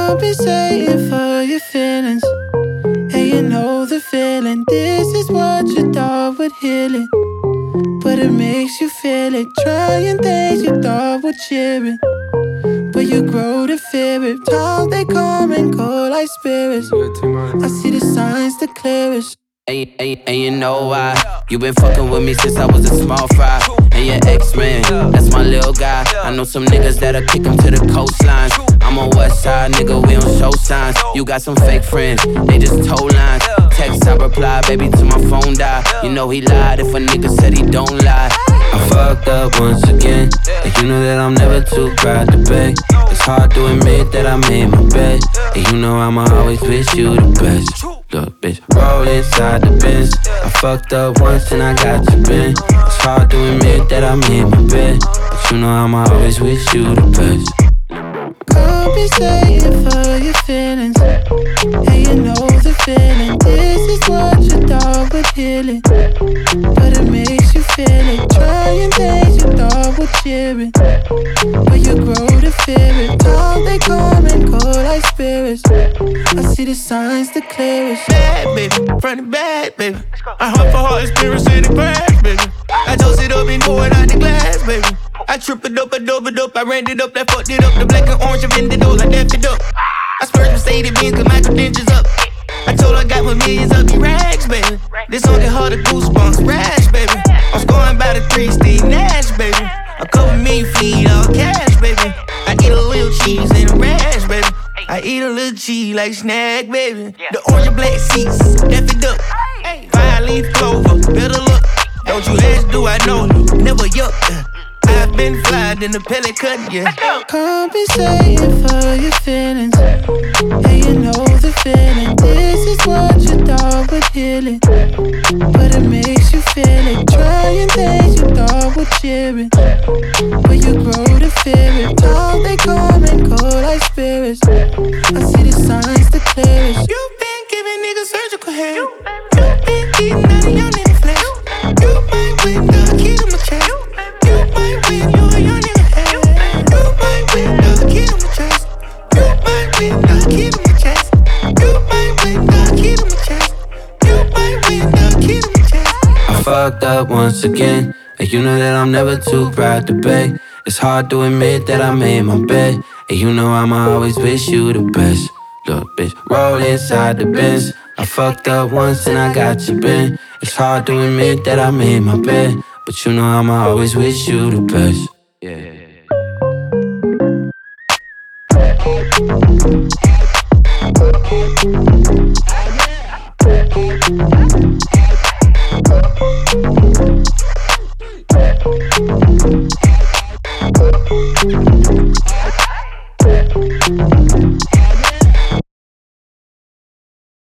compensating for your feelings. And you know the feeling. This is what you thought would heal it, but it makes you feel it. Trying things you thought would cheer it, but you grow to fear it. Time they come and go like spirits. I see the signs the clearest. And you know why? You been fucking with me since I was a small fry. And your ex-man, that's my little guy. I know some niggas that'll kick him to the coastline. I'm a west side nigga, we don't show signs. You got some fake friends, they just told lines. Text, I reply, baby, till my phone die. You know he lied if a nigga said he don't lie. I fucked up once again, and you know that I'm never too proud to beg. It's hard to admit that I made my bed, and you know I'ma always wish you the best. Look, bitch, roll inside the Benz. I fucked up once and I got you bent. It's hard to admit that I made my bed, but you know I'ma always wish you the best. Compensating for your feelings, and you know the feeling. This is what you thought would heal it, but it makes you feel it. Trying things you thought would cheer it, but you grow to fear it. Time they come and go like spirits. I see the signs the clearest. Bad baby, front and back baby. I heart for heart, experience in the crash baby. I toast it up and pour it out the glass baby. I tripped it up, I dove it up, I ran it up, I fucked it up. The black and orange, I vended those, I dapped it up. I splurged Mercedes Benz, cause my credentials up. I told her I got my millions up, the rags, baby. This song get harder, goosebumps, rash, baby. I'm scoring by the 3 Steve Nash, baby. A couple million feet, all cash, baby. I eat a little cheese and a rash, baby. I eat a little cheese like snack, baby. The orange and black seats, dapped it up. 5-leaf clover, better look. Don't you ask, do I know? Never yuck. I've been flying in the pellet cut, yeah. Compensating for your feelings, and you know the feeling. This is what you thought would heal it, but it makes you feel it. Trying things you thought would cheer it, but you grow to fear it. Time they come and go like spirits. I see the signs the clearest. You've been giving niggas surgical hair. You've been eating out of your nigga flesh. You might win the kid on my chest. You might win, you a young nigga head. You might win the kid on my chest. You might win the kid on my chest. You might win the kid on my chest. You might win the kid on my chest. I fucked up once again, and you know that I'm never too proud to beg. It's hard to admit that I made my bed, and you know I'ma always wish you the best. Look, bitch, roll inside the Benz. I fucked up once and I got you bent. It's hard to admit that I made my bed, but you know I'ma always wish you the best. Yeah.